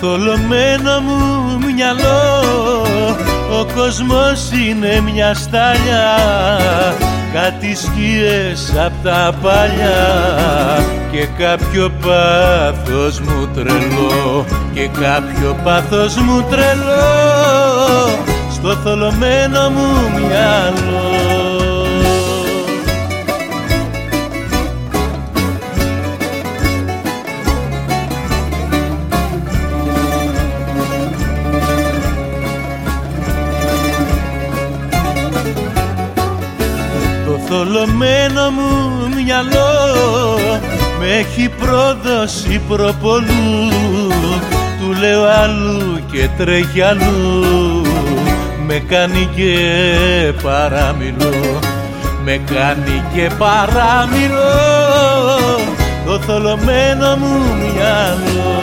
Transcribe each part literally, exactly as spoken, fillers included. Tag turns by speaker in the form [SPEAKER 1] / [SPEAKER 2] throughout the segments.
[SPEAKER 1] θολωμένο μου μυαλό, ο κόσμος είναι μια στάλια, κάτι σκιές απ' τα παλιά και κάποιο πάθος μου τρελό, και κάποιο πάθος μου τρελό στο θολωμένο μου μυαλό. Το θολωμένο μου μυαλό με έχει προδώσει προπολού, του λέω αλλού και τρέχει αλλού, με κάνει και παραμιλώ, με κάνει και παραμιλώ το θολωμένο μου μυαλό.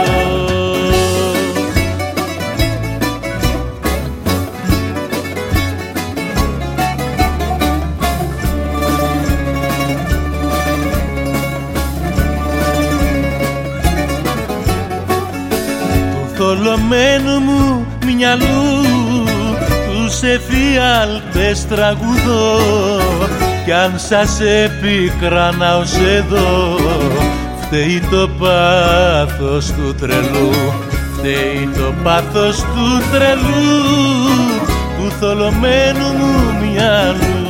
[SPEAKER 1] Θολωμένου μου μυαλού τους εφιάλτες τραγουδώ, κι αν σας επικράνα ως εδώ, φταίει το πάθος του τρελού, φταίει το πάθος του τρελού, του θολωμένου μου μυαλού.